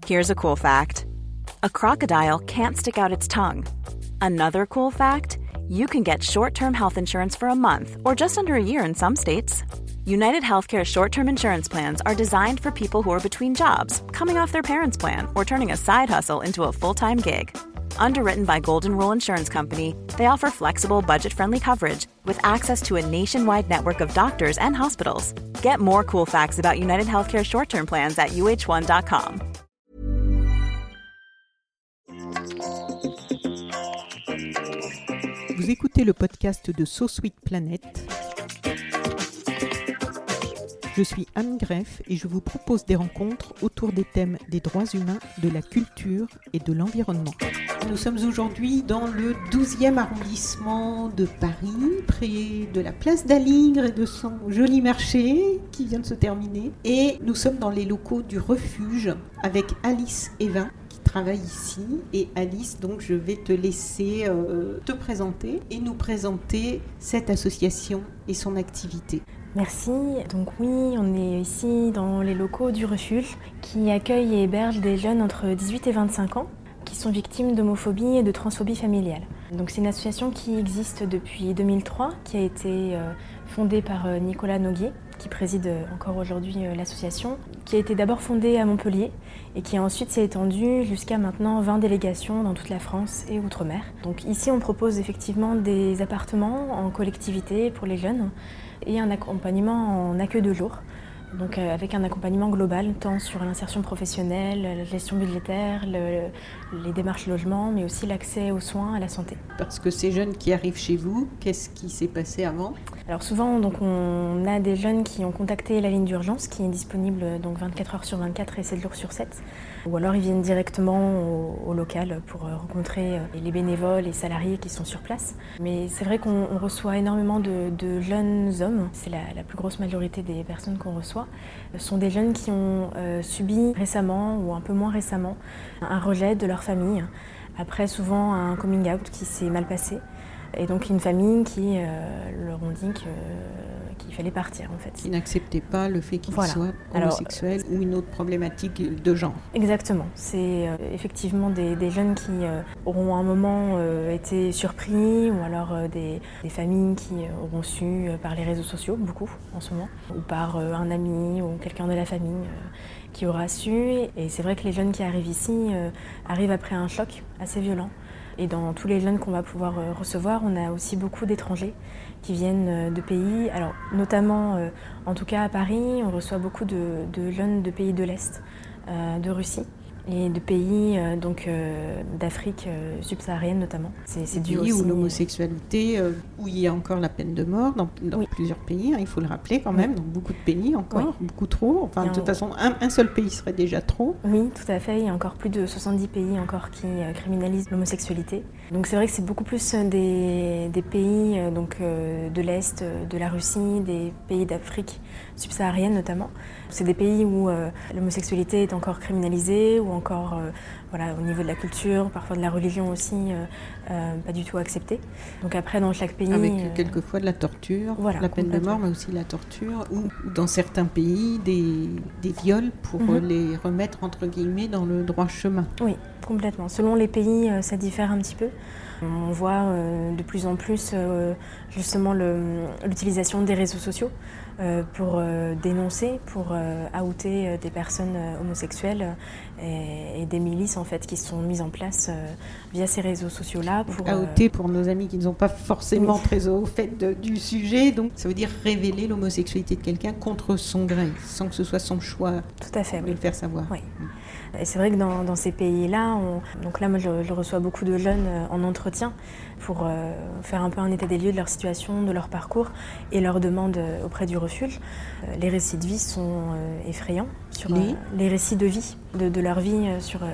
Here's a cool fact. A crocodile can't stick out its tongue. Another cool fact, you can get short-term health insurance for a month or just under a year in some states. United Healthcare short-term insurance plans are designed for people who are between jobs, coming off their parents' plan, or turning a side hustle into a full-time gig. Underwritten by Golden Rule Insurance Company, they offer flexible, budget-friendly coverage with access to a nationwide network of doctors and hospitals. Get more cool facts about United Healthcare short-term plans at uh1.com. Vous écoutez le podcast de So Sweet Planet. Je suis Anne Greff et je vous propose des rencontres autour des thèmes des droits humains, de la culture et de l'environnement. Nous sommes aujourd'hui dans le 12e arrondissement de Paris, près de la place d'Aligre et de son joli marché qui vient de se terminer. Et nous sommes dans les locaux du refuge avec Alice Evin qui travaille ici. Et Alice, donc je vais te laisser te présenter et nous présenter cette association et son activité. Merci. Donc oui, on est ici dans les locaux du refuge qui accueille et héberge des jeunes entre 18 et 25 ans qui sont victimes d'homophobie et de transphobie familiale. Donc c'est une association qui existe depuis 2003, qui a été fondée par Nicolas Noguier, qui préside encore aujourd'hui l'association, qui a été d'abord fondée à Montpellier et qui ensuite s'est étendue jusqu'à maintenant 20 délégations dans toute la France et outre-mer. Donc ici on propose effectivement des appartements en collectivité pour les jeunes et un accompagnement en accueil de jour. Donc avec un accompagnement global, tant sur l'insertion professionnelle, la gestion budgétaire, les démarches logement, mais aussi l'accès aux soins, à la santé. Parce que ces jeunes qui arrivent chez vous, qu'est-ce qui s'est passé avant ? Alors souvent, donc, on a des jeunes qui ont contacté la ligne d'urgence qui est disponible donc 24 heures sur 24 et 7 jours sur 7. Ou alors ils viennent directement au local pour rencontrer les bénévoles et salariés qui sont sur place. Mais c'est vrai qu'on reçoit énormément de jeunes hommes. C'est la plus grosse majorité des personnes qu'on reçoit. Ce sont des jeunes qui ont subi récemment ou un peu moins récemment un rejet de leur famille. Après souvent un coming out qui s'est mal passé. Et donc une famille qui leur ont dit qu'il fallait partir en fait. Qui n'acceptait pas le fait qu'ils soient homosexuels ou une autre problématique de genre. Exactement. C'est effectivement des jeunes qui auront à un moment été surpris ou alors des familles qui auront su par les réseaux sociaux, beaucoup en ce moment, ou par un ami ou quelqu'un de la famille qui aura su. Et c'est vrai que les jeunes qui arrivent ici arrivent après un choc assez violent. Et dans tous les jeunes qu'on va pouvoir recevoir, on a aussi beaucoup d'étrangers qui viennent de pays, alors notamment, en tout cas à Paris, on reçoit beaucoup de jeunes de pays de l'Est, de Russie et de pays d'Afrique subsaharienne notamment. C'est dû aussi où l'homosexualité, où il y a encore la peine de mort dans oui. Plusieurs pays, il faut le rappeler quand même, dans beaucoup de pays encore, beaucoup trop. Enfin, de toute façon, un seul pays serait déjà trop. Oui, tout à fait. Il y a encore plus de 70 pays encore qui criminalisent l'homosexualité. Donc c'est vrai que c'est beaucoup plus des pays de l'Est, de la Russie, des pays d'Afrique subsaharienne notamment. C'est des pays où l'homosexualité est encore criminalisée, ou encore au niveau de la culture, parfois de la religion aussi, pas du tout acceptée. Donc après, dans chaque pays... Avec quelquefois de la torture, la peine de mort, mais aussi la torture, ou dans certains pays, des viols pour les remettre, entre guillemets, dans le droit chemin. Oui, complètement. Selon les pays, ça diffère un petit peu. On voit de plus en plus justement l'utilisation des réseaux sociaux pour dénoncer, pour outer des personnes homosexuelles et des milices en fait qui sont mises en place via ces réseaux sociaux-là. Pour outer pour nos amis qui ne sont pas forcément très au fait du sujet, donc ça veut dire révéler l'homosexualité de quelqu'un contre son gré, sans que ce soit son choix. Tout à fait, de le faire savoir. Oui. Et c'est vrai que dans ces pays-là, donc là moi je reçois beaucoup de jeunes en entretien pour faire un peu un état des lieux de leur situation, de leur parcours et leurs demandes auprès du refuge. Les récits de vie sont effrayants, sur les récits de vie, de leur vie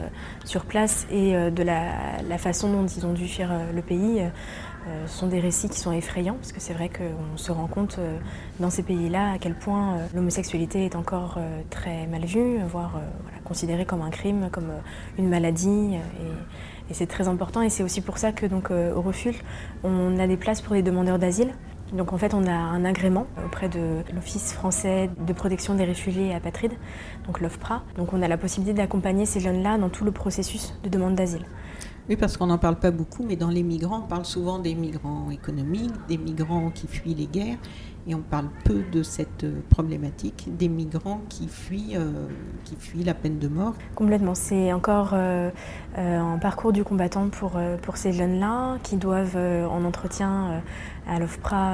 sur place et de la façon dont ils ont dû fuir le pays. Sont des récits qui sont effrayants, parce que c'est vrai qu'on se rend compte dans ces pays-là à quel point l'homosexualité est encore très mal vue, voire considérée comme un crime, comme une maladie. Et c'est très important, et c'est aussi pour ça que donc, au refuge, on a des places pour les demandeurs d'asile Donc en fait, on a un agrément auprès de l'Office français de protection des réfugiés et apatrides, donc l'OFPRA. Donc on a la possibilité d'accompagner ces jeunes-là dans tout le processus de demande d'asile. Oui, parce qu'on n'en parle pas beaucoup, mais dans les migrants, on parle souvent des migrants économiques, des migrants qui fuient les guerres, et on parle peu de cette problématique des migrants qui fuient la peine de mort. Complètement, c'est encore un parcours du combattant pour ces jeunes-là qui doivent en entretien à l'OFPRA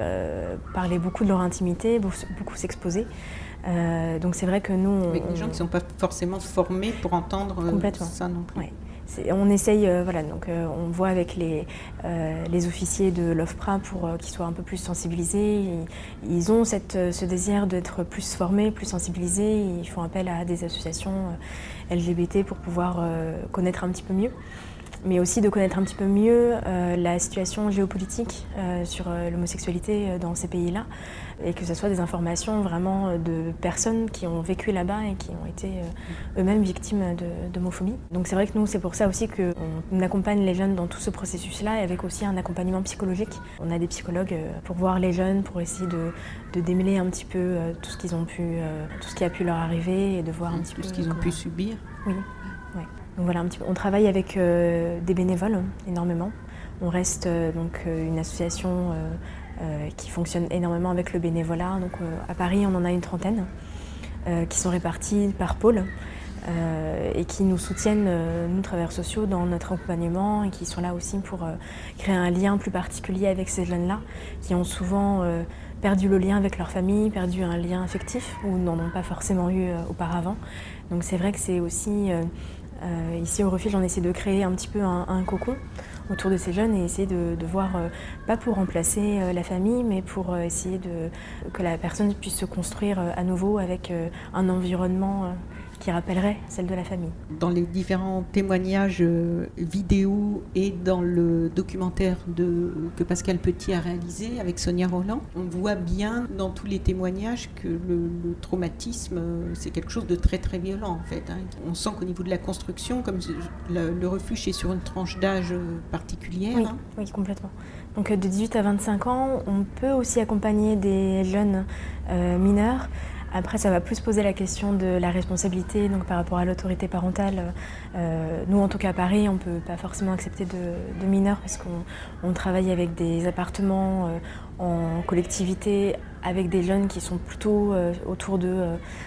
parler beaucoup de leur intimité, beaucoup s'exposer. Donc c'est vrai que nous... Avec des gens qui ne sont pas forcément formés pour entendre ça non plus. Ouais. On essaye, on voit avec les officiers de l'OFPRA pour qu'ils soient un peu plus sensibilisés. Ils ont ce désir d'être plus formés, plus sensibilisés. Ils font appel à des associations LGBT pour pouvoir connaître un petit peu mieux. Mais aussi de connaître un petit peu mieux la situation géopolitique sur l'homosexualité dans ces pays-là, et que ce soit des informations vraiment de personnes qui ont vécu là-bas et qui ont été eux-mêmes victimes d'homophobie. Donc c'est vrai que nous, c'est pour ça aussi qu'on accompagne les jeunes dans tout ce processus-là, et avec aussi un accompagnement psychologique. On a des psychologues pour voir les jeunes, pour essayer de démêler un petit peu tout ce qu'ils ont pu, tout ce qui a pu leur arriver, et de voir un petit peu ce qu'ils ont pu subir. Oui. Ouais. Donc voilà, on travaille avec des bénévoles énormément. On reste une association qui fonctionne énormément avec le bénévolat. Donc à Paris, on en a une 30aine qui sont répartis par pôle et qui nous soutiennent, nous, travailleurs sociaux, dans notre accompagnement, et qui sont là aussi pour créer un lien plus particulier avec ces jeunes-là qui ont souvent perdu le lien avec leur famille, perdu un lien affectif ou n'en ont pas forcément eu auparavant. Donc c'est vrai que c'est aussi... ici au refuge, on essaie de créer un petit peu un cocon autour de ces jeunes et essayer de voir, pas pour remplacer la famille, mais pour essayer que la personne puisse se construire à nouveau avec un environnement qui rappellerait celle de la famille. Dans les différents témoignages vidéo et dans le documentaire que Pascal Petit a réalisé avec Sonia Roland, on voit bien dans tous les témoignages que le traumatisme, c'est quelque chose de très très violent en fait. On sent qu'au niveau de la construction, comme le refuge est sur une tranche d'âge particulière. Oui, oui, complètement. Donc de 18 à 25 ans, on peut aussi accompagner des jeunes mineurs. Après, ça va plus poser la question de la responsabilité, donc par rapport à l'autorité parentale. Nous, en tout cas à Paris, on ne peut pas forcément accepter de mineurs parce qu'on travaille avec des appartements en collectivité avec des jeunes qui sont plutôt autour de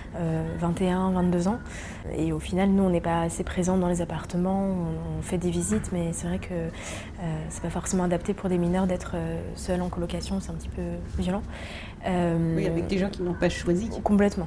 21, 22 ans. Et au final, nous, on n'est pas assez présents dans les appartements, on fait des visites, mais c'est vrai que c'est pas forcément adapté pour des mineurs d'être seuls en colocation, c'est un petit peu violent. Oui, avec des gens qui n'ont pas choisi. Complètement.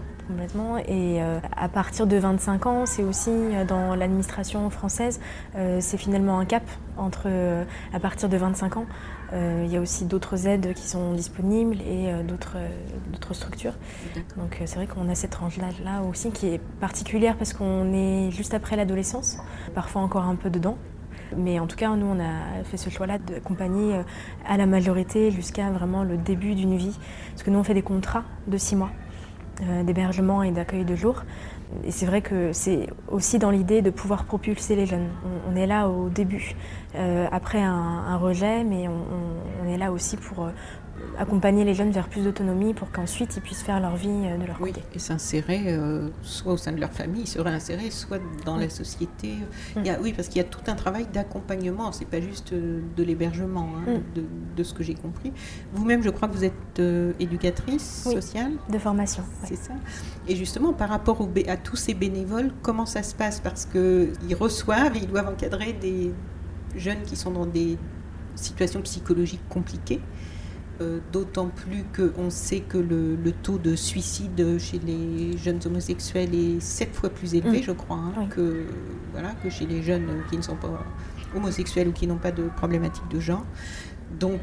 Et à partir de 25 ans, c'est aussi dans l'administration française, c'est finalement un cap entre à partir de 25 ans. Il y a aussi d'autres aides qui sont disponibles et d'autres structures. Donc c'est vrai qu'on a cette tranche-là aussi qui est particulière parce qu'on est juste après l'adolescence, parfois encore un peu dedans. Mais en tout cas, nous, on a fait ce choix-là d'accompagner à la majorité jusqu'à vraiment le début d'une vie. Parce que nous, on fait des contrats de 6 mois d'hébergement et d'accueil de jour. Et c'est vrai que c'est aussi dans l'idée de pouvoir propulser les jeunes. On est là au début, après un rejet, mais on est là aussi pour accompagner les jeunes vers plus d'autonomie pour qu'ensuite ils puissent faire leur vie de leur côté. Et s'insérer soit au sein de leur famille, ils seraient insérés, soit dans la société. Oui, parce qu'il y a tout un travail d'accompagnement, c'est pas juste de l'hébergement, de ce que j'ai compris. Vous-même, je crois que vous êtes éducatrice sociale. De formation. C'est ça. Et justement, par rapport à tous ces bénévoles, comment ça se passe? Parce qu'ils reçoivent, ils doivent encadrer des jeunes qui sont dans des situations psychologiques compliquées. D'autant plus qu'on sait que le taux de suicide chez les jeunes homosexuels est 7 fois plus élevé, je crois, que chez les jeunes qui ne sont pas homosexuels ou qui n'ont pas de problématique de genre. Donc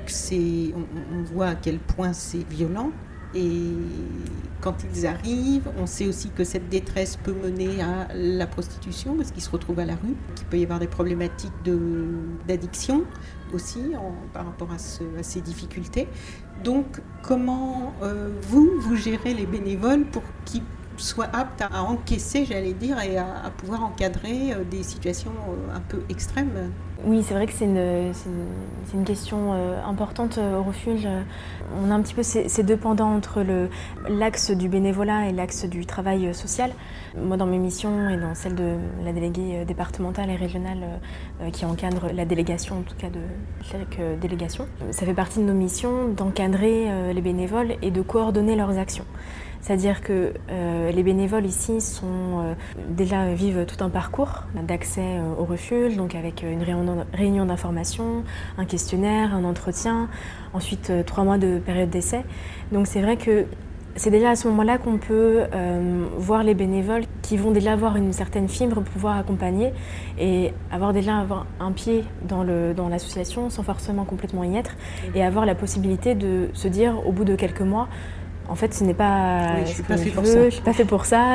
on voit à quel point c'est violent. Et quand ils arrivent, on sait aussi que cette détresse peut mener à la prostitution parce qu'ils se retrouvent à la rue, qu'il peut y avoir des problématiques d'addiction aussi par rapport à ces difficultés. Donc comment vous gérez les bénévoles pour qu'ils soit apte à encaisser, j'allais dire, et à pouvoir encadrer des situations un peu extrêmes. Oui, c'est vrai que c'est une question importante au refuge. On a un petit peu ces deux pendants entre l'axe du bénévolat et l'axe du travail social. Moi, dans mes missions et dans celle de la déléguée départementale et régionale qui encadre la délégation, en tout cas de chaque délégation, ça fait partie de nos missions d'encadrer les bénévoles et de coordonner leurs actions. C'est-à-dire que les bénévoles ici déjà vivent tout un parcours d'accès au refuge, donc avec une réunion d'information, un questionnaire, un entretien, ensuite 3 mois de période d'essai. Donc c'est vrai que c'est déjà à ce moment-là qu'on peut voir les bénévoles qui vont déjà avoir une certaine fibre pour pouvoir accompagner et avoir un pied dans l'association sans forcément complètement y être et avoir la possibilité de se dire au bout de quelques mois, en fait, ce n'est pas je suis pas fait pour ça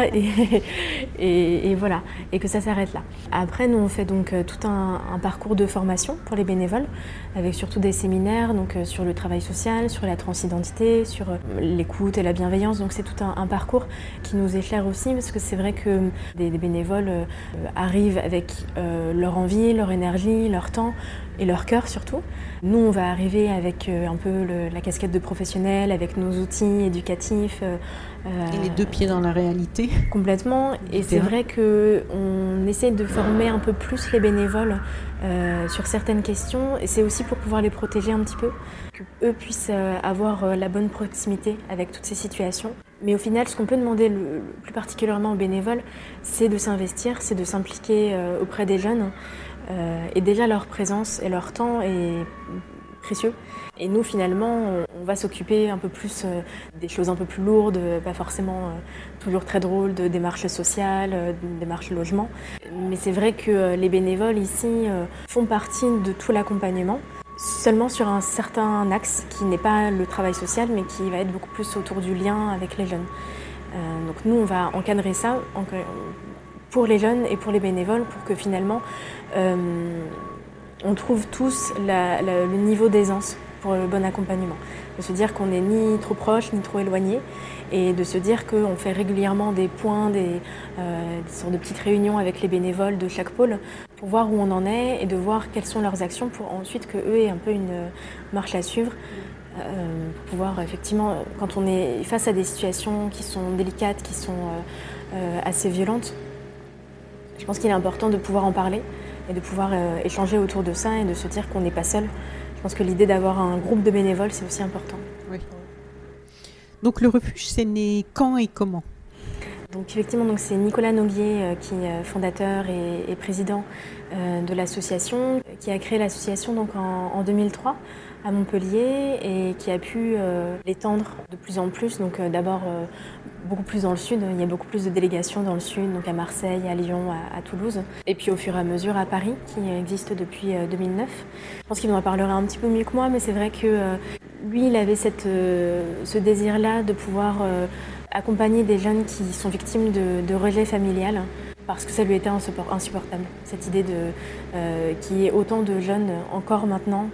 et voilà, et que ça s'arrête là. Après, nous on fait donc tout un parcours de formation pour les bénévoles, avec surtout des séminaires donc sur le travail social, sur la transidentité, sur l'écoute et la bienveillance. Donc c'est tout un parcours qui nous éclaire aussi, parce que c'est vrai que des bénévoles arrivent avec leur envie, leur énergie, leur temps et leur cœur surtout. Nous, on va arriver avec un peu la casquette de professionnel, avec nos outils éducatifs. Et les 2 pieds dans la réalité. Complètement. Et c'est vrai qu'on essaie de former un peu plus les bénévoles sur certaines questions. Et c'est aussi pour pouvoir les protéger un petit peu, qu'eux puissent avoir la bonne proximité avec toutes ces situations. Mais au final, ce qu'on peut demander le plus particulièrement aux bénévoles, c'est de s'investir, c'est de s'impliquer auprès des jeunes. Et déjà leur présence et leur temps est précieux. Et nous finalement, on va s'occuper un peu plus des choses un peu plus lourdes, pas forcément toujours très drôles, de démarches sociales, de démarches logement. Mais c'est vrai que les bénévoles ici font partie de tout l'accompagnement, seulement sur un certain axe qui n'est pas le travail social, mais qui va être beaucoup plus autour du lien avec les jeunes. Donc nous, on va encadrer ça pour les jeunes et pour les bénévoles, pour que finalement on trouve tous le niveau d'aisance pour le bon accompagnement. De se dire qu'on n'est ni trop proche ni trop éloigné, et de se dire qu'on fait régulièrement des points, des sortes de petites réunions avec les bénévoles de chaque pôle pour voir où on en est et de voir quelles sont leurs actions pour ensuite qu'eux aient un peu une marche à suivre. Pour pouvoir effectivement, quand on est face à des situations qui sont délicates, qui sont assez violentes, je pense qu'il est important de pouvoir en parler et de pouvoir échanger autour de ça et de se dire qu'on n'est pas seul. Je pense que l'idée d'avoir un groupe de bénévoles, c'est aussi important. Oui. Donc le refuge, c'est né quand et comment ? Donc effectivement, c'est Nicolas Noguier qui est fondateur et président de l'association, qui a créé l'association donc en 2003 à Montpellier et qui a pu l'étendre de plus en plus. Donc d'abord beaucoup plus dans le sud, il y a beaucoup plus de délégations dans le sud, donc à Marseille, à Lyon, à Toulouse. Et puis au fur et à mesure à Paris, qui existe depuis 2009. Je pense qu'il en parlera un petit peu mieux que moi, mais c'est vrai que lui, il avait ce désir-là de pouvoir accompagner des jeunes qui sont victimes de rejet familial, parce que ça lui était insupportable. Cette idée qu'il y ait autant de jeunes encore maintenant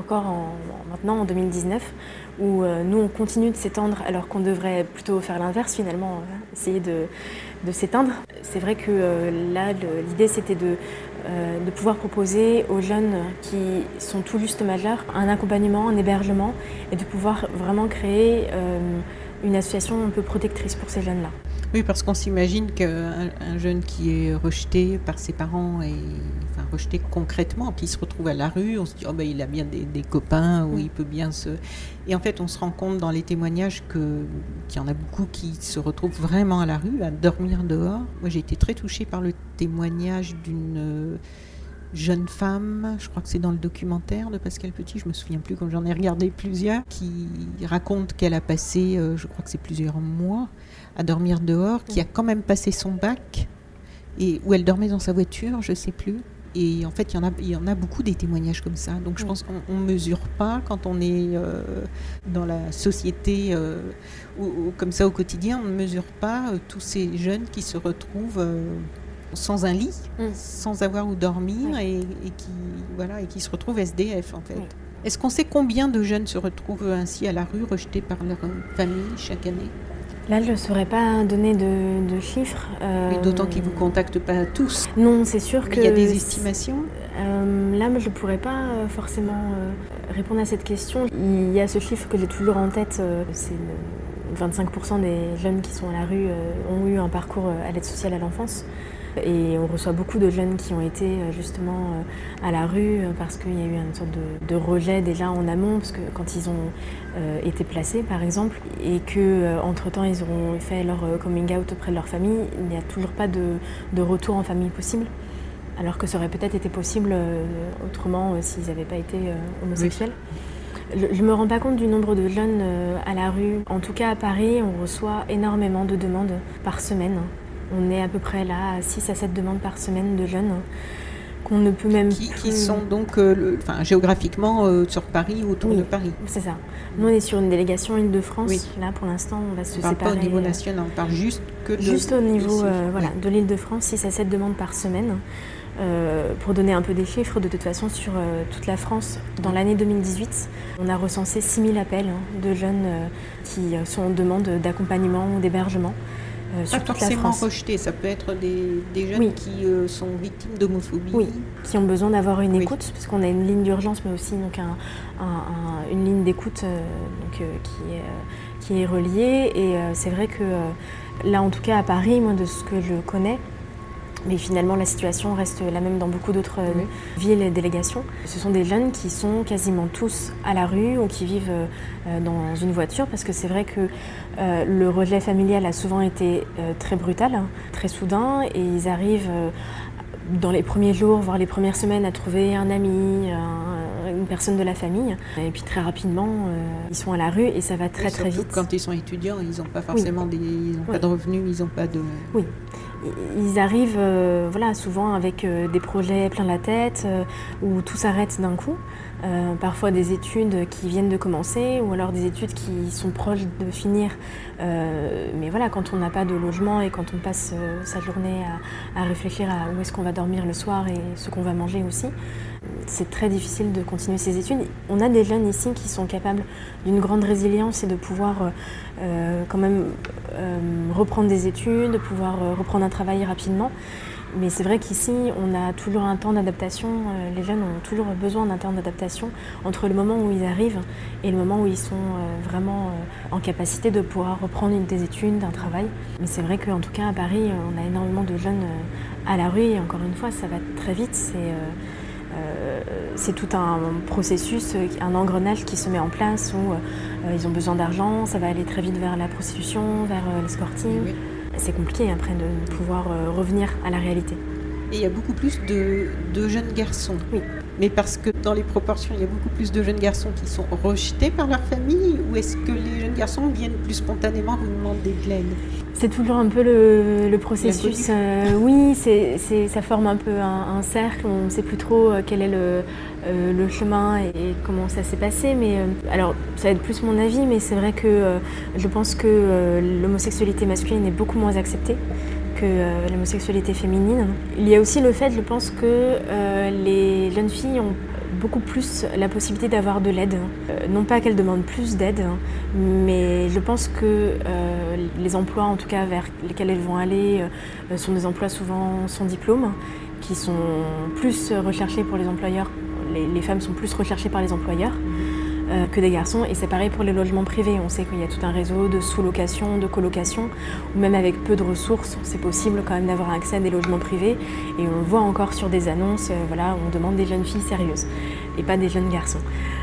en 2019, où nous on continue de s'étendre alors qu'on devrait plutôt faire l'inverse finalement, essayer de s'éteindre. C'est vrai que là l'idée c'était de pouvoir proposer aux jeunes qui sont tout juste majeurs un accompagnement, un hébergement, et de pouvoir vraiment créer une association un peu protectrice pour ces jeunes-là. Oui, parce qu'on s'imagine qu'un jeune qui est rejeté par ses parents, rejeté concrètement, qui se retrouve à la rue, on se dit il a bien des copains, ou il peut bien se... Et en fait, on se rend compte dans les témoignages qu'il y en a beaucoup qui se retrouvent vraiment à la rue, à dormir dehors. Moi, j'ai été très touchée par le témoignage d'une jeune femme, je crois que c'est dans le documentaire de Pascal Petit, je me souviens plus comme j'en ai regardé plusieurs, qui raconte qu'elle a passé, je crois que c'est plusieurs mois, à dormir dehors, qui a quand même passé son bac, et où elle dormait dans sa voiture, je sais plus. Et en fait, il y en a beaucoup des témoignages comme ça. Donc je pense qu'on ne mesure pas quand on est dans la société comme ça au quotidien, on ne mesure pas tous ces jeunes qui se retrouvent sans un lit, sans avoir où dormir et qui se retrouvent SDF en fait. Oui. Est-ce qu'on sait combien de jeunes se retrouvent ainsi à la rue, rejetés par leur famille chaque année ? Là, je ne saurais pas donner de chiffres. Et d'autant qu'ils ne vous contactent pas tous. Non, c'est sûr Mais que... il y a des estimations. Là, je ne pourrais pas forcément répondre à cette question. Il y a ce chiffre que j'ai toujours en tête, c'est 25% des jeunes qui sont à la rue ont eu un parcours à l'aide sociale à l'enfance. Et on reçoit beaucoup de jeunes qui ont été justement à la rue parce qu'il y a eu une sorte de rejet déjà en amont, parce que quand ils ont été placés par exemple, et qu'entre-temps ils auront fait leur coming out auprès de leur famille, il n'y a toujours pas de retour en famille possible. Alors que ça aurait peut-être été possible autrement s'ils n'avaient pas été homosexuels. Oui. Je ne me rends pas compte du nombre de jeunes à la rue. En tout cas à Paris, on reçoit énormément de demandes par semaine. On est à peu près là à 6 à 7 demandes par semaine de jeunes qu'on ne peut même plus... Qui sont donc géographiquement sur Paris ou autour de Paris. C'est ça. Nous, on est sur une délégation Île-de-France. Oui. Là, pour l'instant, on va se séparer. Pas au niveau national, on parle juste au niveau de l'Île-de-France, 6 à 7 demandes par semaine. Pour donner un peu des chiffres, de toute façon, sur toute la France, dans l'année 2018, on a recensé 6000 appels de jeunes qui sont en demande d'accompagnement ou d'hébergement. Sur toute la France. Rejetés, ça peut être des jeunes qui sont victimes d'homophobie. Oui, qui ont besoin d'avoir une écoute, parce qu'on a une ligne d'urgence, mais aussi donc une ligne d'écoute qui est reliée. Et c'est vrai que là, en tout cas à Paris, moi, de ce que je connais, mais finalement, la situation reste la même dans beaucoup d'autres villes et délégations. Ce sont des jeunes qui sont quasiment tous à la rue ou qui vivent dans une voiture, parce que c'est vrai que le rejet familial a souvent été très brutal, très soudain, et ils arrivent dans les premiers jours, voire les premières semaines, à trouver un ami, une personne de la famille. Et puis très rapidement, ils sont à la rue et ça va très très vite. Quand ils sont étudiants, ils n'ont pas forcément pas de revenus, ils n'ont pas de... Oui. Ils arrivent souvent avec des projets plein la tête où tout s'arrête d'un coup. Parfois des études qui viennent de commencer ou alors des études qui sont proches de finir. Mais voilà, quand on n'a pas de logement et quand on passe sa journée à réfléchir à où est-ce qu'on va dormir le soir et ce qu'on va manger aussi, c'est très difficile de continuer ses études. On a des jeunes ici qui sont capables d'une grande résilience et de pouvoir quand même reprendre des études, de pouvoir reprendre un travail rapidement. Mais c'est vrai qu'ici, on a toujours un temps d'adaptation. Les jeunes ont toujours besoin d'un temps d'adaptation entre le moment où ils arrivent et le moment où ils sont vraiment en capacité de pouvoir reprendre des études, un travail. Mais c'est vrai qu'en tout cas, à Paris, on a énormément de jeunes à la rue. Et encore une fois, ça va très vite. C'est tout un processus, un engrenage qui se met en place où ils ont besoin d'argent. Ça va aller très vite vers la prostitution, vers l'escorting. Oui. C'est compliqué après de pouvoir revenir à la réalité. Et il y a beaucoup plus de jeunes garçons. Oui. Mais parce que dans les proportions, il y a beaucoup plus de jeunes garçons qui sont rejetés par leur famille, ou est-ce que les jeunes garçons viennent plus spontanément vous demander de l'aide ? C'est toujours un peu le processus. Oui, ça forme un peu un cercle. On ne sait plus trop quel est le chemin et comment ça s'est passé. Mais alors, ça va être plus mon avis, mais c'est vrai que je pense que l'homosexualité masculine est beaucoup moins acceptée que l'homosexualité féminine. Il y a aussi le fait, je pense, que les jeunes filles ont beaucoup plus la possibilité d'avoir de l'aide. Non pas qu'elles demandent plus d'aide, mais je pense que les emplois, en tout cas vers lesquels elles vont aller, sont des emplois souvent sans diplôme, qui sont plus recherchés pour les employeurs. Les femmes sont plus recherchées par les employeurs que des garçons, et c'est pareil pour les logements privés. On sait qu'il y a tout un réseau de sous-location, de colocation, ou même avec peu de ressources, c'est possible quand même d'avoir accès à des logements privés, et on le voit encore sur des annonces, on demande des jeunes filles sérieuses, et pas des jeuns garçons.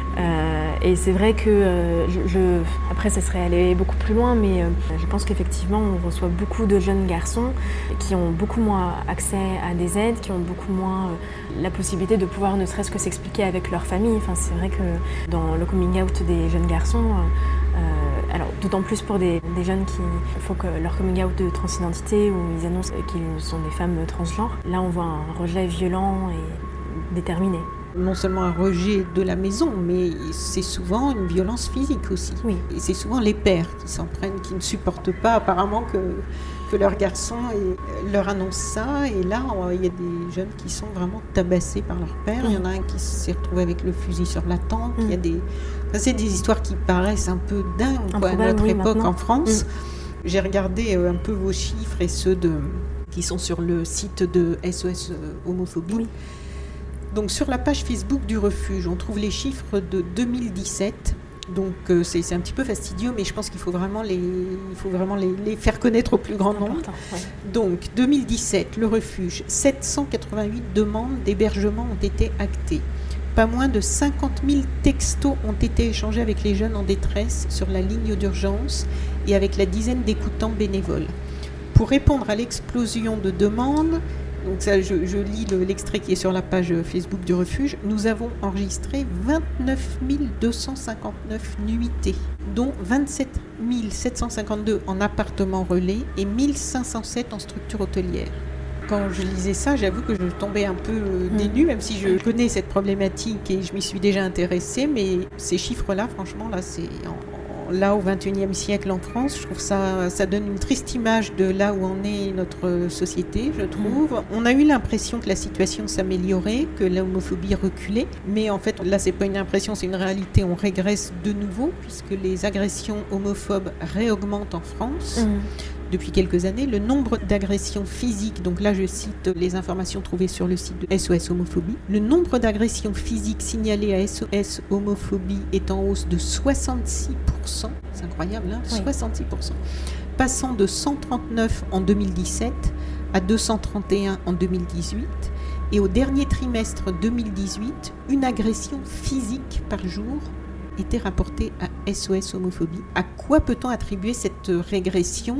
Et c'est vrai que après ça serait aller beaucoup plus loin, mais je pense qu'effectivement on reçoit beaucoup de jeunes garçons qui ont beaucoup moins accès à des aides, qui ont beaucoup moins la possibilité de pouvoir ne serait-ce que s'expliquer avec leur famille. Enfin, c'est vrai que dans le coming out des jeunes garçons, alors d'autant plus pour des jeunes qui font que leur coming out de transidentité, où ils annoncent qu'ils sont des femmes transgenres, là on voit un rejet violent et déterminé. Non seulement un rejet de la maison, mais c'est souvent une violence physique aussi. Oui. Et c'est souvent les pères qui s'en prennent, qui ne supportent pas apparemment que leur garçon leur annonce ça. Et là, il y a des jeunes qui sont vraiment tabassés par leur père. Il y en a un qui s'est retrouvé avec le fusil sur la tempe. C'est des histoires qui paraissent un peu dingues à notre époque maintenant. En France. j'ai regardé un peu vos chiffres et ceux qui sont sur le site de SOS Homophobie. Oui. Donc sur la page Facebook du refuge, on trouve les chiffres de 2017. Donc c'est un petit peu fastidieux, mais je pense qu'il faut vraiment les faire connaître au plus grand nombre. Ouais. Donc 2017, le refuge, 788 demandes d'hébergement ont été actées. Pas moins de 50 000 textos ont été échangés avec les jeunes en détresse sur la ligne d'urgence et avec la dizaine d'écoutants bénévoles. Pour répondre à l'explosion de demandes, donc ça, je lis l'extrait qui est sur la page Facebook du refuge, nous avons enregistré 29 259 nuitées, dont 27 752 en appartement relais et 1507 en structure hôtelière. Quand je lisais ça, j'avoue que je tombais un peu dénue, même si je connais cette problématique et je m'y suis déjà intéressée, mais ces chiffres-là, franchement, là, c'est... Là, au XXIe siècle en France, je trouve ça donne une triste image de là où en est notre société, je trouve. On a eu l'impression que la situation s'améliorait, que l'homophobie reculait, mais en fait, là, c'est pas une impression, c'est une réalité. On régresse de nouveau, puisque les agressions homophobes réaugmentent en France. Depuis quelques années, le nombre d'agressions physiques, donc là je cite les informations trouvées sur le site de SOS Homophobie, le nombre d'agressions physiques signalées à SOS Homophobie est en hausse de 66%, c'est incroyable, hein, oui. 66%, passant de 139 en 2017 à 231 en 2018, et au dernier trimestre 2018, une agression physique par jour était rapporté à SOS Homophobie. À quoi peut-on attribuer cette régression ?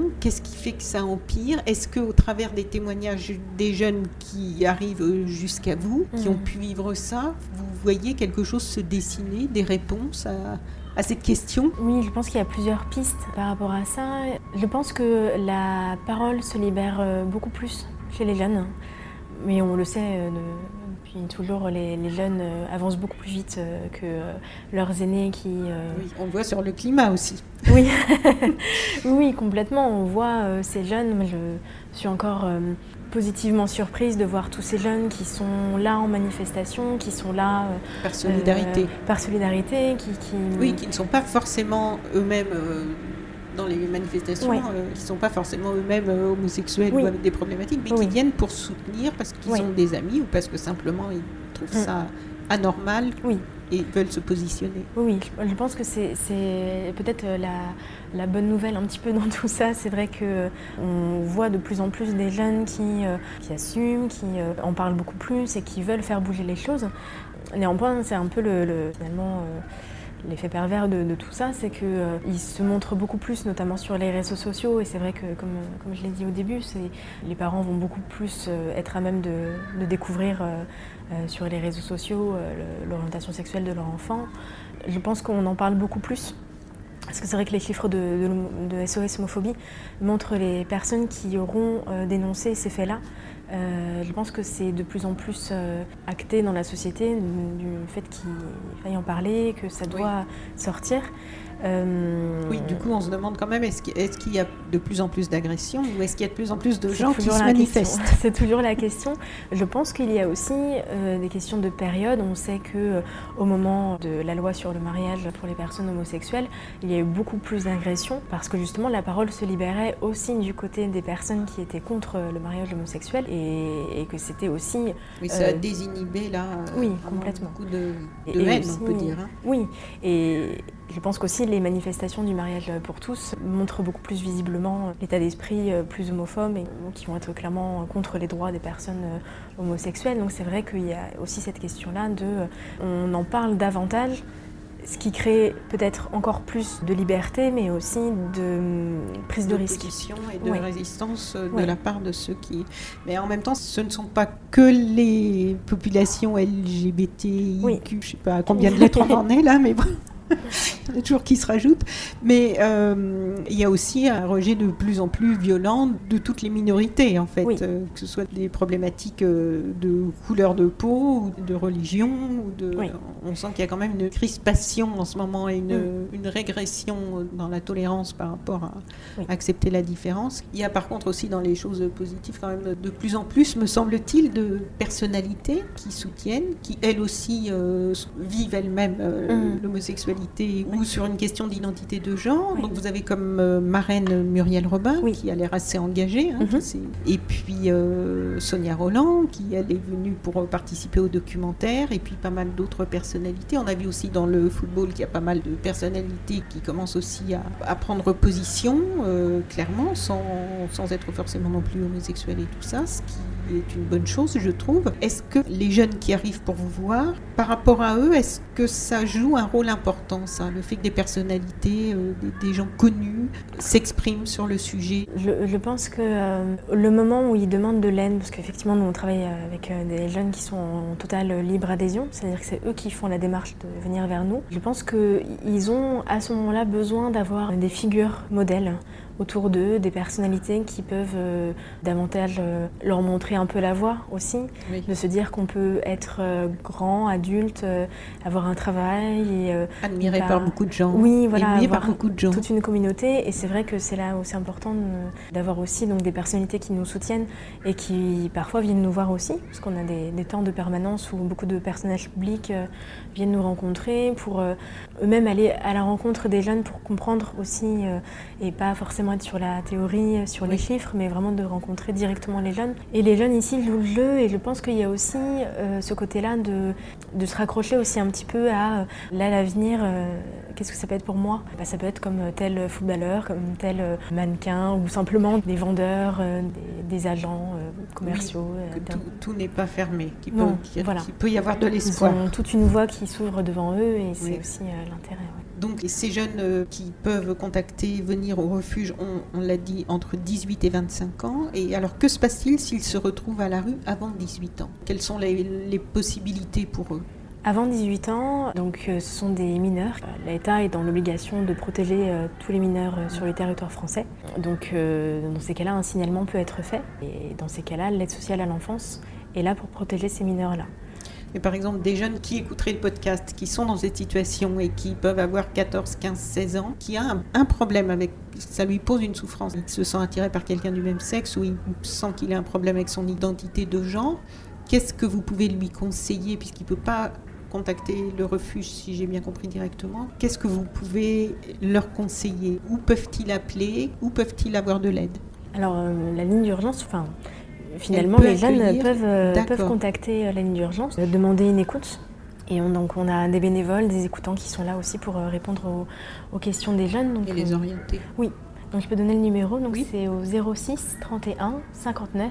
Qu'est-ce qui fait que ça empire ? Est-ce qu'au travers des témoignages des jeunes qui arrivent jusqu'à vous, qui ont pu vivre ça, vous voyez quelque chose se dessiner, des réponses à cette question ? Oui, je pense qu'il y a plusieurs pistes par rapport à ça. Je pense que la parole se libère beaucoup plus chez les jeunes, mais on le sait toujours, les jeunes avancent beaucoup plus vite que leurs aînés qui... Oui, on le voit sur le climat aussi. Oui, oui, complètement. On voit ces jeunes. Je suis encore positivement surprise de voir tous ces jeunes qui sont là en manifestation, qui sont là... par solidarité. Par solidarité, Oui, qui ne sont pas forcément eux-mêmes... dans les manifestations, qui ne sont pas forcément eux-mêmes homosexuels ou avec des problématiques, mais qui viennent pour soutenir parce qu'ils ont des amis ou parce que simplement ils trouvent ça anormal et veulent se positionner. Oui, je pense que c'est peut-être la bonne nouvelle un petit peu dans tout ça. C'est vrai qu'on voit de plus en plus des jeunes qui assument, qui en parlent beaucoup plus et qui veulent faire bouger les choses. Néanmoins, c'est un peu finalement... L'effet pervers de tout ça, c'est qu'ils se montrent beaucoup plus, notamment sur les réseaux sociaux. Et c'est vrai que, comme je l'ai dit au début, les parents vont beaucoup plus être à même de découvrir sur les réseaux sociaux l'orientation sexuelle de leur enfant. Je pense qu'on en parle beaucoup plus. Parce que c'est vrai que les chiffres de SOS Homophobie montrent les personnes qui auront dénoncé ces faits-là. Je pense que c'est de plus en plus acté dans la société du fait qu'il faille en parler, que ça doit sortir. Oui, du coup, on se demande quand même, est-ce qu'il y a de plus en plus d'agressions ou est-ce qu'il y a de plus en plus de gens qui se manifestent ? C'est toujours la question. Je pense qu'il y a aussi des questions de période. On sait qu'au moment de la loi sur le mariage pour les personnes homosexuelles, il y a eu beaucoup plus d'agressions parce que justement la parole se libérait aussi du côté des personnes qui étaient contre le mariage homosexuel et que c'était aussi... Oui, ça a désinhibé là oui, complètement. Beaucoup de haine, on peut dire. Hein. Oui, et je pense qu'aussi les manifestations du mariage pour tous montrent beaucoup plus visiblement l'état d'esprit plus homophobe et qui vont être clairement contre les droits des personnes homosexuelles. Donc c'est vrai qu'il y a aussi cette question-là on en parle davantage, ce qui crée peut-être encore plus de liberté, mais aussi de prise de risque. Et de résistance de la part de ceux qui... Mais en même temps, ce ne sont pas que les populations LGBTIQ, je ne sais pas combien de lettres on en est là, mais bon... Il y en a toujours qui se rajoutent, mais il y a aussi un rejet de plus en plus violent de toutes les minorités, en fait, que ce soit des problématiques de couleur de peau, ou de religion, on sent qu'il y a quand même une crispation en ce moment et une régression dans la tolérance par rapport à accepter la différence. Il y a par contre aussi dans les choses positives quand même de plus en plus, me semble-t-il, de personnalités qui soutiennent, qui elles aussi vivent elles-mêmes l'homosexualité sexualité ou sur une question d'identité de genre. Donc vous avez comme marraine Muriel Robin, qui a l'air assez engagée. Et puis Sonia Roland, qui elle est venue pour participer au documentaire, et puis pas mal d'autres personnalités. On a vu aussi dans le football qu'il y a pas mal de personnalités qui commencent aussi à prendre position, clairement, sans être forcément non plus homosexuels et tout ça, ce qui est une bonne chose, je trouve. Est-ce que les jeunes qui arrivent pour vous voir, par rapport à eux, est-ce que ça joue un rôle important, ça, le fait que des personnalités, des gens connus s'expriment sur le sujet? Je pense que le moment où ils demandent de l'aide, parce qu'effectivement nous on travaille avec des jeunes qui sont en totale libre adhésion, c'est-à-dire que c'est eux qui font la démarche de venir vers nous, je pense qu'ils ont à ce moment-là besoin d'avoir des figures modèles autour d'eux, des personnalités qui peuvent davantage leur montrer un peu la voie aussi, de se dire qu'on peut être grand, adulte, avoir un travail et admiré par beaucoup de gens, oui, voilà, aimé par beaucoup de gens, toute une communauté. Et c'est vrai que c'est là aussi important d'avoir aussi donc des personnalités qui nous soutiennent et qui parfois viennent nous voir aussi, parce qu'on a des temps de permanence où beaucoup de personnages publics viennent nous rencontrer pour eux-mêmes aller à la rencontre des jeunes pour comprendre aussi et pas forcément être sur la théorie, sur les chiffres, mais vraiment de rencontrer directement les jeunes. Et les jeunes ici jouent le jeu, et je pense qu'il y a aussi ce côté-là de se raccrocher aussi un petit peu à là l'avenir, qu'est-ce que ça peut être pour moi? Ça peut être comme tel footballeur, comme tel mannequin, ou simplement des vendeurs, des agents commerciaux. Tout n'est pas fermé, qu'il peut y avoir de l'espoir. Ils ont toute une voie qui s'ouvre devant eux, et c'est aussi l'intérêt. Donc ces jeunes qui peuvent venir au refuge, on l'a dit, entre 18 et 25 ans. Et alors que se passe-t-il s'ils se retrouvent à la rue avant 18 ans? Quelles sont les possibilités pour eux? Avant 18 ans, donc, ce sont des mineurs. L'État est dans l'obligation de protéger tous les mineurs sur le territoire français. Donc dans ces cas-là, un signalement peut être fait. Et dans ces cas-là, l'aide sociale à l'enfance est là pour protéger ces mineurs-là. Mais par exemple, des jeunes qui écouteraient le podcast, qui sont dans cette situation et qui peuvent avoir 14, 15, 16 ans, qui a un problème avec, ça lui pose une souffrance. Il se sent attiré par quelqu'un du même sexe ou il sent qu'il a un problème avec son identité de genre. Qu'est-ce que vous pouvez lui conseiller, puisqu'il ne peut pas contacter le refuge, si j'ai bien compris directement? Qu'est-ce que vous pouvez leur conseiller? Où peuvent-ils appeler? Où peuvent-ils avoir de l'aide? Alors, la ligne d'urgence, finalement, les jeunes peuvent contacter la ligne d'urgence, demander une écoute. Et on a des bénévoles, des écoutants qui sont là aussi pour répondre aux questions des jeunes. Donc, et les orienter. Oui, donc je peux donner le numéro, donc c'est au 06 31 59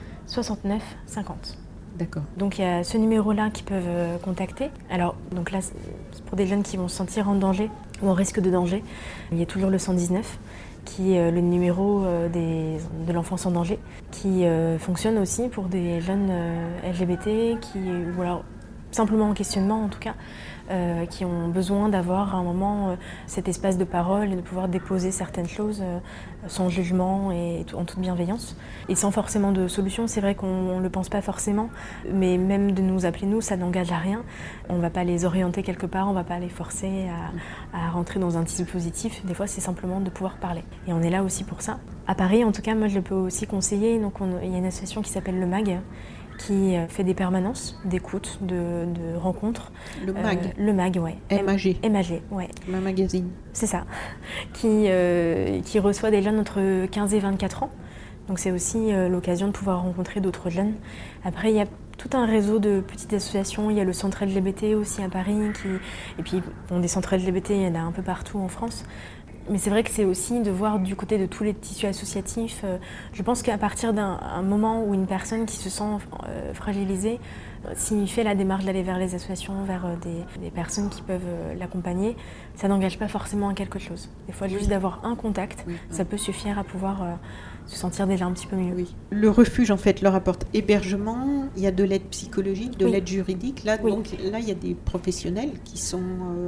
69 50. D'accord. Donc il y a ce numéro-là qu'ils peuvent contacter. Alors donc là, c'est pour des jeunes qui vont se sentir en danger ou en risque de danger. Il y a toujours le 119 qui est le numéro de l'enfance en danger, qui fonctionne aussi pour des jeunes LGBT ou alors simplement en questionnement en tout cas, qui ont besoin d'avoir à un moment cet espace de parole et de pouvoir déposer certaines choses sans jugement et en toute bienveillance. Et sans forcément de solution, c'est vrai qu'on ne le pense pas forcément, mais même de nous appeler nous, ça n'engage à rien. On ne va pas les orienter quelque part, on ne va pas les forcer à rentrer dans un dispositif. Des fois, c'est simplement de pouvoir parler. Et on est là aussi pour ça. À Paris, en tout cas, moi je le peux aussi conseiller. Donc il y a une association qui s'appelle le MAG, qui fait des permanences d'écoute, de rencontres. Le MAG Le MAG, oui. MAG. MAG, oui. Un magazine. C'est ça. Qui reçoit des jeunes entre 15 et 24 ans. Donc c'est aussi l'occasion de pouvoir rencontrer d'autres jeunes. Après, il y a tout un réseau de petites associations. Il y a le centre LGBT aussi à Paris. Et puis, des centres LGBT, il y en a un peu partout en France. Mais c'est vrai que c'est aussi de voir du côté de tous les tissus associatifs. Je pense qu'à partir d'un moment où une personne qui se sent fragilisée, s'il fait la démarche d'aller vers les associations, vers des personnes qui peuvent l'accompagner, ça n'engage pas forcément à quelque chose. Des fois, juste d'avoir un contact, ça peut suffire à pouvoir se sentir déjà un petit peu mieux. Oui. Le refuge, en fait, leur apporte hébergement, il y a de l'aide psychologique, de l'aide juridique. Là, donc, là, il y a des professionnels qui sont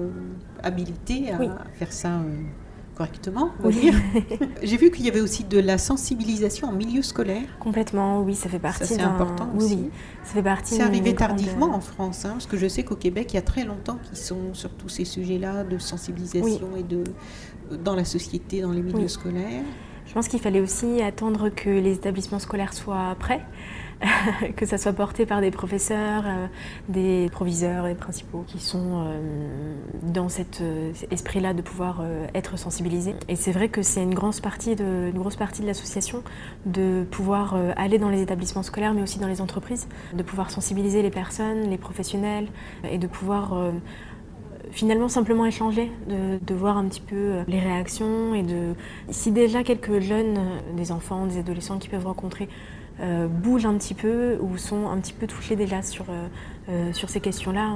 habilités à faire ça correctement, on va dire. J'ai vu qu'il y avait aussi de la sensibilisation en milieu scolaire. Complètement, oui, ça fait partie. Ça, c'est important aussi. Oui, ça fait partie. C'est arrivé tardivement en France, parce que je sais qu'au Québec, il y a très longtemps qu'ils sont sur tous ces sujets-là de sensibilisation et dans la société, dans les milieux scolaires. Je pense qu'il fallait aussi attendre que les établissements scolaires soient prêts. que ça soit porté par des professeurs, des proviseurs, des principaux qui sont dans cet esprit-là de pouvoir être sensibilisés. Et c'est vrai que c'est une grosse partie de l'association de pouvoir aller dans les établissements scolaires mais aussi dans les entreprises, de pouvoir sensibiliser les personnes, les professionnels et de pouvoir finalement simplement échanger, de voir un petit peu les réactions et si déjà quelques jeunes, des enfants, des adolescents qui peuvent rencontrer bougent un petit peu ou sont un petit peu touchés déjà sur ces questions-là,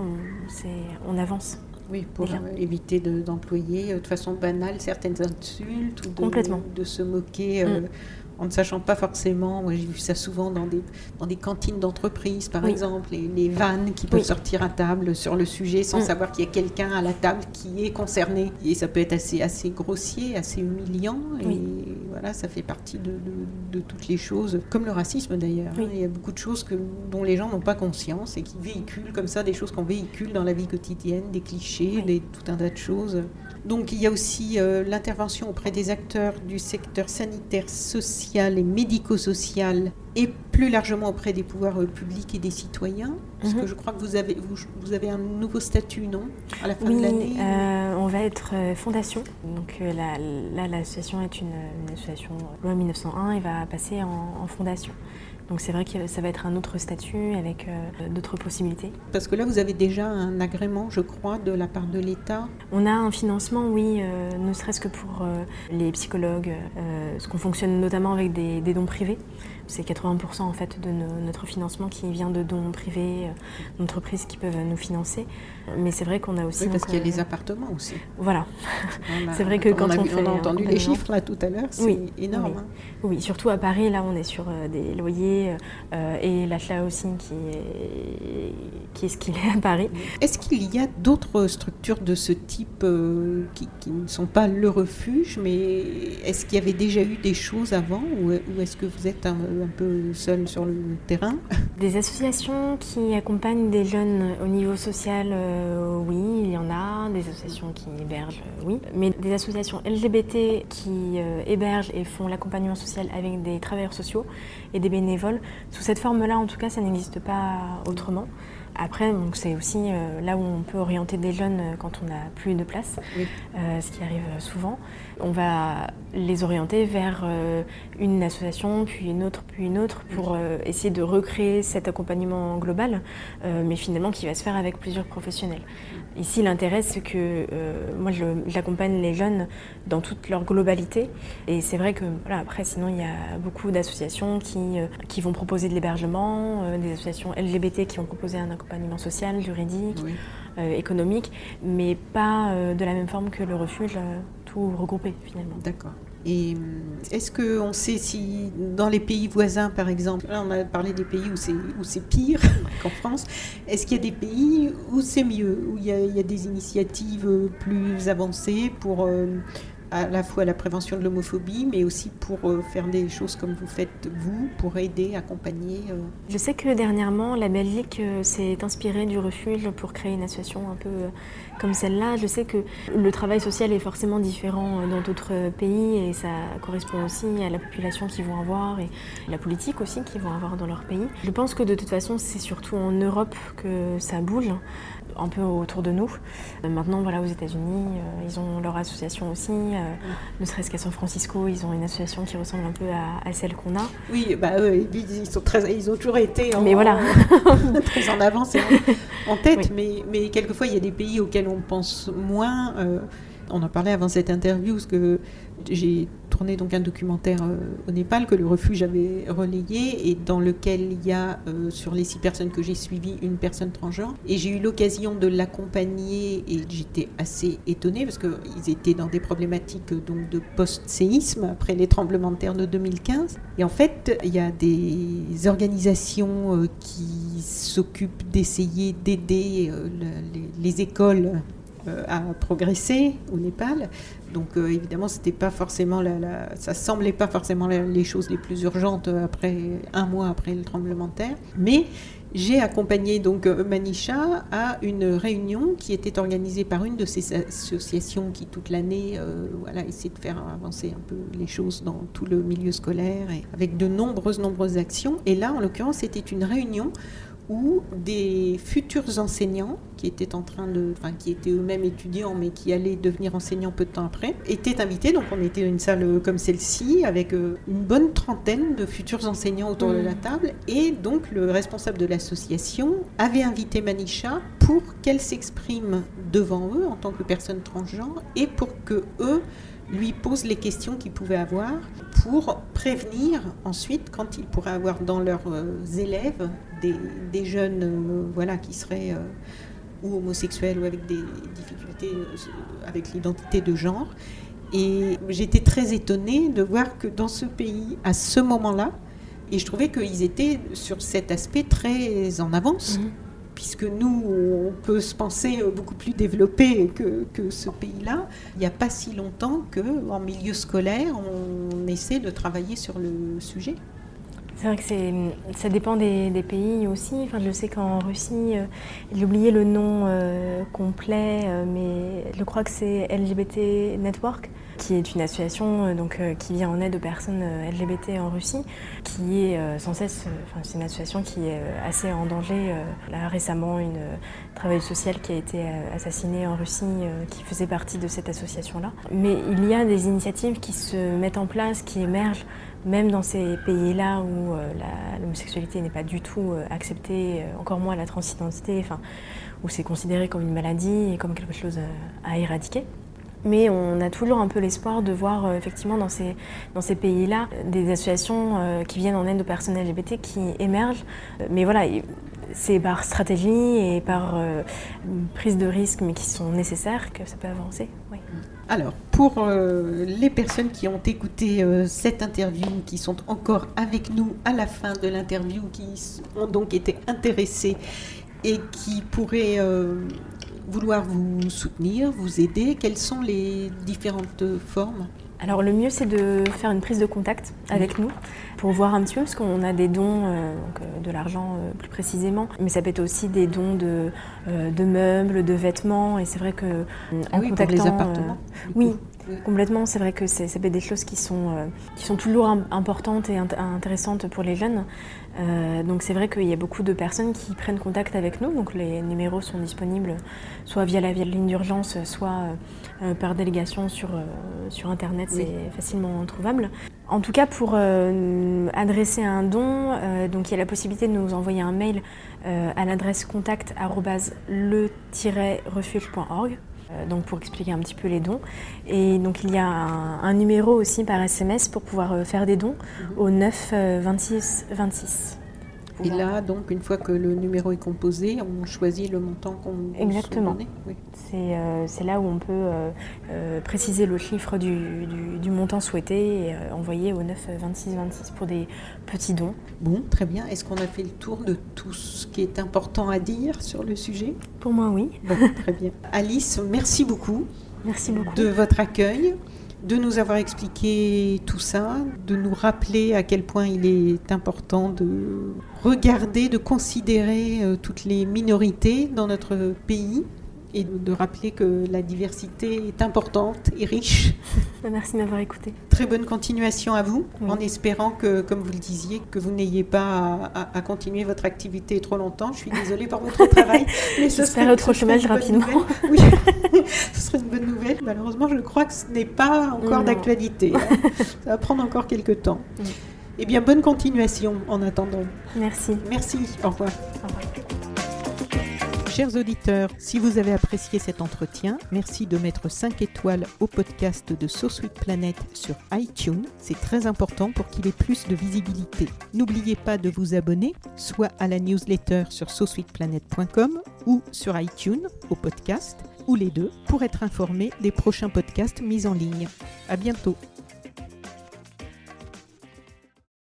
on avance. Oui, pour éviter d'employer de façon banale certaines insultes ou de se moquer en ne sachant pas forcément. Moi, j'ai vu ça souvent dans des cantines d'entreprise, par exemple, les vannes qui peuvent sortir à table sur le sujet sans savoir qu'il y a quelqu'un à la table qui est concerné. Et ça peut être assez grossier, assez humiliant. Et voilà, ça fait partie de toutes les choses, comme le racisme d'ailleurs. Il y a beaucoup de choses dont les gens n'ont pas conscience et qui véhiculent comme ça des choses qu'on véhicule dans la vie quotidienne, des clichés, tout un tas de choses. Donc il y a aussi l'intervention auprès des acteurs du secteur sanitaire, social et médico-social et plus largement auprès des pouvoirs publics et des citoyens. Parce que je crois que vous avez un nouveau statut, non ? À la fin de l'année on va être fondation. Donc là, l'association est une association loi 1901 et va passer en fondation. Donc c'est vrai que ça va être un autre statut avec d'autres possibilités. Parce que là, vous avez déjà un agrément, je crois, de la part de l'État. On a un financement, oui, ne serait-ce que pour les psychologues, parce qu'on fonctionne notamment avec des dons privés. C'est 80% en fait de notre financement qui vient de dons privés, d'entreprises qui peuvent nous financer. Mais c'est vrai qu'on a aussi... Oui, parce qu'il y a les appartements aussi. Voilà. C'est vrai que quand on a entendu les chiffres là tout à l'heure, c'est énorme. Oui. Oui, surtout à Paris, là on est sur des loyers et l'achat aussi qui est ce qu'il est à Paris. Est-ce qu'il y a d'autres structures de ce type qui ne sont pas le refuge, mais est-ce qu'il y avait déjà eu des choses avant ou est-ce que vous êtes un peu seul sur le terrain ? Des associations qui accompagnent des jeunes au niveau social, oui, il y en a. Des associations qui hébergent, oui. Mais des associations LGBT qui hébergent et font l'accompagnement social avec des travailleurs sociaux et des bénévoles, sous cette forme-là, en tout cas, ça n'existe pas autrement. Après, donc, c'est aussi là où on peut orienter des jeunes quand on n'a plus de place, ce qui arrive souvent. On va les orienter vers une association, puis une autre, pour essayer de recréer cet accompagnement global, mais finalement qui va se faire avec plusieurs professionnels. Ici, l'intérêt, c'est que moi, j'accompagne les jeunes dans toute leur globalité. Et c'est vrai que, voilà, après, sinon, il y a beaucoup d'associations qui vont proposer de l'hébergement, des associations LGBT qui vont proposer un accompagnement social, juridique, économique, mais pas de la même forme que le refuge, tout regroupé finalement. D'accord. Et est-ce qu'on sait si dans les pays voisins, par exemple, là on a parlé des pays où c'est pire qu'en France, est-ce qu'il y a des pays où c'est mieux, où il y a des initiatives plus avancées pour à la fois la prévention de l'homophobie, mais aussi pour faire des choses comme vous faites vous, pour aider, accompagner Je sais que dernièrement, la Belgique s'est inspirée du refuge pour créer une association un peu comme celle-là. Je sais que le travail social est forcément différent dans d'autres pays et ça correspond aussi à la population qu'ils vont avoir et la politique aussi qu'ils vont avoir dans leur pays. Je pense que de toute façon, c'est surtout en Europe que ça bouge, un peu autour de nous. Maintenant, voilà, aux États-Unis, ils ont leur association aussi. Ne serait-ce qu'à San Francisco, ils ont une association qui ressemble un peu à celle qu'on a. Oui, bah ils ont toujours été très en avance et en tête, mais quelquefois il y a des pays auxquels on pense moins. On en parlait avant cette interview, parce que j'ai tourné donc un documentaire au Népal que le refuge avait relayé et dans lequel il y a sur les 6 personnes que j'ai suivies une personne transgenre et j'ai eu l'occasion de l'accompagner et j'étais assez étonnée parce qu'ils étaient dans des problématiques donc de post-séisme après les tremblements de terre de 2015 et en fait il y a des organisations qui s'occupent d'essayer d'aider les écoles à progresser au Népal. Donc évidemment, c'était pas forcément ça semblait pas forcément les choses les plus urgentes un mois après le tremblement de terre. Mais j'ai accompagné donc Manisha à une réunion qui était organisée par une de ces associations qui toute l'année essaie de faire avancer un peu les choses dans tout le milieu scolaire et avec de nombreuses actions. Et là, en l'occurrence, c'était une réunion où des futurs enseignants qui étaient qui étaient eux-mêmes étudiants mais qui allaient devenir enseignants peu de temps après, étaient invités. Donc on était une salle comme celle-ci avec une bonne trentaine de futurs enseignants autour de la table, et donc le responsable de l'association avait invité Manisha pour qu'elle s'exprime devant eux en tant que personne transgenre et pour que eux lui posent les questions qu'ils pouvaient avoir pour prévenir ensuite quand ils pourraient avoir dans leurs élèves des jeunes qui seraient ou homosexuels ou avec des difficultés avec l'identité de genre. Et j'étais très étonnée de voir que dans ce pays, à ce moment-là, et je trouvais qu'ils étaient sur cet aspect très en avance. Puisque nous, on peut se penser beaucoup plus développé que ce pays-là. Il n'y a pas si longtemps qu'en milieu scolaire, on essaie de travailler sur le sujet. C'est vrai que ça dépend des pays aussi. Enfin, je sais qu'en Russie, j'ai oublié le nom complet, mais je crois que c'est LGBT Network, qui est une association qui vient en aide aux personnes LGBT en Russie, qui est sans cesse, c'est une association qui est assez en danger. Là, récemment, une travailleuse sociale qui a été assassinée en Russie, qui faisait partie de cette association-là. Mais il y a des initiatives qui se mettent en place, qui émergent, même dans ces pays-là où l'homosexualité n'est pas du tout acceptée, encore moins la transidentité, où c'est considéré comme une maladie et comme quelque chose à éradiquer. Mais on a toujours un peu l'espoir de voir effectivement dans ces pays-là des associations qui viennent en aide aux personnes LGBT qui émergent. Mais voilà, c'est par stratégie et par prise de risque, mais qui sont nécessaires, que ça peut avancer. Oui. Alors, pour les personnes qui ont écouté cette interview, qui sont encore avec nous à la fin de l'interview, qui ont donc été intéressées et qui pourraient vouloir vous soutenir, vous aider, quelles sont les différentes formes ? Alors le mieux, c'est de faire une prise de contact avec nous pour voir un petit peu, parce qu'on a des dons, de l'argent plus précisément, mais ça peut être aussi des dons de meubles, de vêtements, et c'est vrai que en contactant, pour les appartements. Oui. Complètement, c'est vrai que ça peut être des choses qui sont toujours importantes et intéressantes pour les jeunes. Donc c'est vrai qu'il y a beaucoup de personnes qui prennent contact avec nous. Donc les numéros sont disponibles soit via la ligne d'urgence, soit par délégation sur Internet, c'est facilement trouvable. En tout cas, pour adresser un don, donc il y a la possibilité de nous envoyer un mail à l'adresse contact@le-refuge.org. Donc pour expliquer un petit peu les dons. Et donc il y a un numéro aussi par SMS pour pouvoir faire des dons au 9 26 26. Et là, donc, une fois que le numéro est composé, on choisit le montant qu'on veut Exactement. donner. Oui. C'est là où on peut préciser le chiffre du montant souhaité et envoyer au 9 26 26 pour des petits dons. Bon, très bien. Est-ce qu'on a fait le tour de tout ce qui est important à dire sur le sujet ? Pour moi, oui. Bon, très bien. Alice, merci beaucoup. Merci beaucoup. De votre accueil, de nous avoir expliqué tout ça, de nous rappeler à quel point il est important de regarder, de considérer toutes les minorités dans notre pays et de rappeler que la diversité est importante et riche. Merci de m'avoir écouté. Très bonne continuation à vous, en espérant que, comme vous le disiez, que vous n'ayez pas à continuer votre activité trop longtemps. Je suis désolée pour votre travail. J'espère être au chômage rapidement. Oui, ce serait une bonne nouvelle. Malheureusement, je crois que ce n'est pas encore d'actualité. Ça va prendre encore quelques temps. Eh bien, bonne continuation en attendant. Merci. Merci. Au revoir. Au revoir. Chers auditeurs, si vous avez apprécié cet entretien, merci de mettre 5 étoiles au podcast de So Sweet Planet sur iTunes. C'est très important pour qu'il ait plus de visibilité. N'oubliez pas de vous abonner, soit à la newsletter sur sosweetplanet.com ou sur iTunes, au podcast, ou les deux, pour être informé des prochains podcasts mis en ligne. À bientôt.